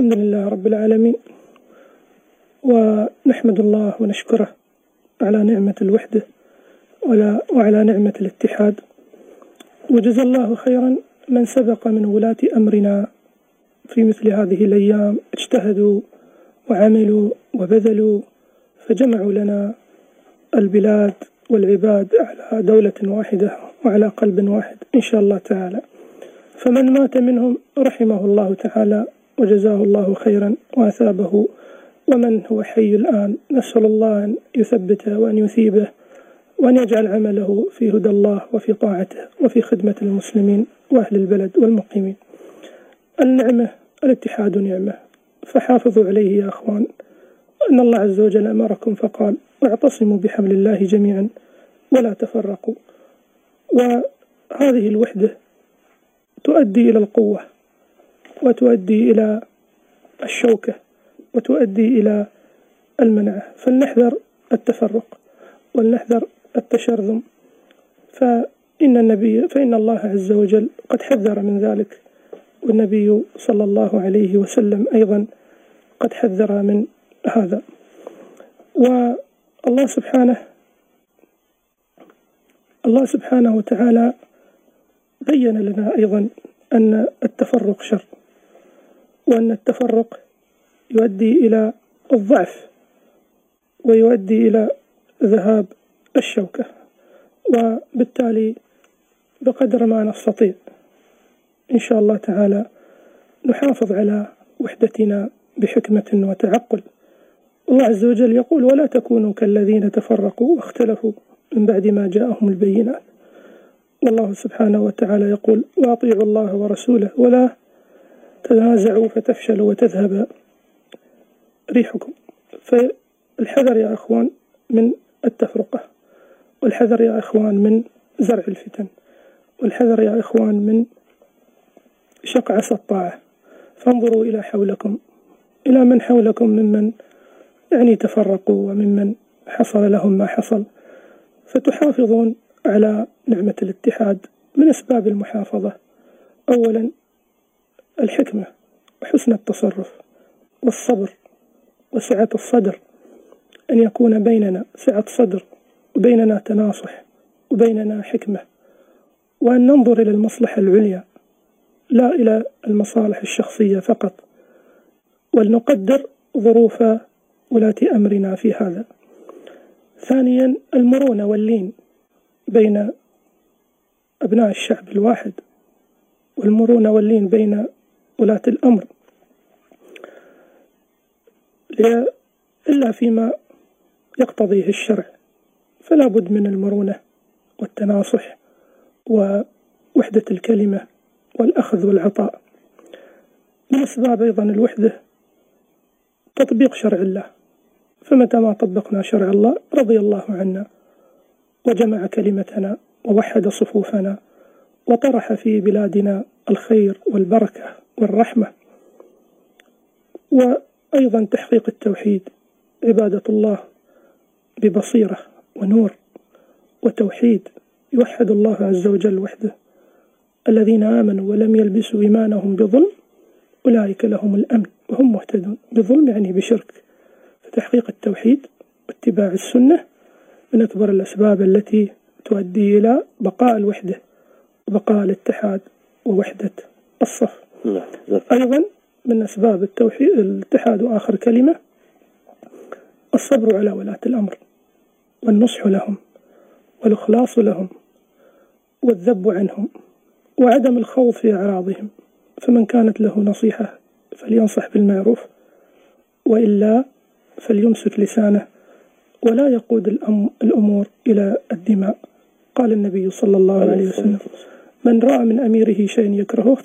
الحمد لله رب العالمين، ونحمد الله ونشكره على نعمة الوحدة وعلى نعمة الاتحاد. وجزا الله خيرا من سبق من ولاة أمرنا في مثل هذه الأيام، اجتهدوا وعملوا وبذلوا فجمعوا لنا البلاد والعباد على دولة واحدة وعلى قلب واحد إن شاء الله تعالى. فمن مات منهم رحمه الله تعالى وجزاه الله خيرا وأثابه، ومن هو حي الآن نسأل الله أن يثبته وأن يثيبه وأن يجعل عمله في هدى الله وفي طاعته وفي خدمة المسلمين وأهل البلد والمقيمين. النعمة الاتحاد نعمة، فحافظوا عليه يا أخوان، أن الله عز وجل أمركم فقال: واعتصموا بحبل الله جميعا ولا تفرقوا. وهذه الوحدة تؤدي إلى القوة، وتؤدي إلى الشوكة، وتؤدي إلى المنعة. فلنحذر التفرق ولنحذر التشرذم، فإن الله عز وجل قد حذر من ذلك، والنبي صلى الله عليه وسلم أيضا قد حذر من هذا. والله سبحانه وتعالى بين لنا أيضا أن التفرق شر، وأن التفرق يؤدي إلى الضعف ويؤدي إلى ذهاب الشوكة. وبالتالي بقدر ما نستطيع إن شاء الله تعالى نحافظ على وحدتنا بحكمة وتعقل. الله عز وجل يقول: ولا تكونوا كالذين تفرقوا واختلفوا من بعد ما جاءهم البينات. والله سبحانه وتعالى يقول: وأطيعوا الله ورسوله ولا تنازعوا فتفشلوا وتذهب ريحكم. فالحذر يا أخوان من التفرقة، والحذر يا أخوان من زرع الفتن، والحذر يا أخوان من شقعة الطاعة. فانظروا إلى حولكم، إلى من حولكم ممن تفرقوا وممن حصل لهم ما حصل، فتحافظون على نعمة الاتحاد. من أسباب المحافظة أولا الحكمة وحسن التصرف والصبر وسعة الصدر، أن يكون بيننا سعة صدر وبيننا تناصح وبيننا حكمة، وأن ننظر إلى المصلحة العليا لا إلى المصالح الشخصية فقط، ولنقدر ظروف ولاة أمرنا في هذا. ثانيا المرونة واللين بين أبناء الشعب الواحد، والمرونة واللين بين ولاة الأمر، إلا فيما يقتضيه الشرع، فلا بد من المرونة والتناصح ووحدة الكلمة والأخذ والعطاء. من أسباب أيضا الوحدة تطبيق شرع الله، فمتى ما طبقنا شرع الله رضي الله عنا وجمع كلمتنا ووحد صفوفنا وطرح في بلادنا الخير والبركة والرحمة. وأيضا تحقيق التوحيد، عبادة الله ببصيرة ونور وتوحيد، يوحد الله عز وجل وحده. الذين آمنوا ولم يلبسوا إيمانهم بظلم أولئك لهم الأمن وهم مهتدون. بظلم يعني بشرك. فتحقيق التوحيد واتباع السنة من أكبر الأسباب التي تؤدي إلى بقاء الوحدة وبقاء الاتحاد ووحدة الصف. أيضا من أسباب الاتحاد وآخر كلمة الصبر على ولاة الأمر، والنصح لهم والإخلاص لهم والذب عنهم، وعدم الخوض في أعراضهم. فمن كانت له نصيحة فلينصح بالمعروف، وإلا فليمسك لسانه ولا يقود الأمور إلى الدماء. قال النبي صلى الله عليه وسلم: من رأى من أميره شيء يكرهه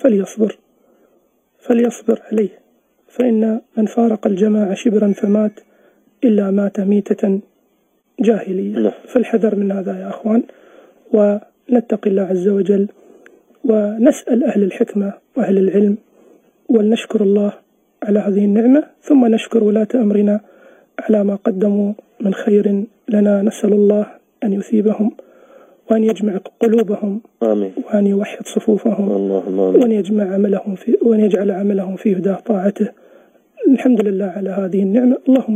فليصبر عليه، فإن من فارق الجماعة شبرا فمات إلا مات ميتة جاهلية. فالحذر من هذا يا أخوان، ونتقي الله عز وجل، ونسأل أهل الحكمة وأهل العلم، ولنشكر الله على هذه النعمة، ثم نشكر ولاة أمرنا على ما قدموا من خير لنا. نسأل الله أن يثيبهم وأن يجمع قلوبهم، آمين. وأن يوحد صفوفهم، وأن يجمع عملهم وأن يجعل عملهم في هداه طاعته. الحمد لله على هذه النعمة. اللهم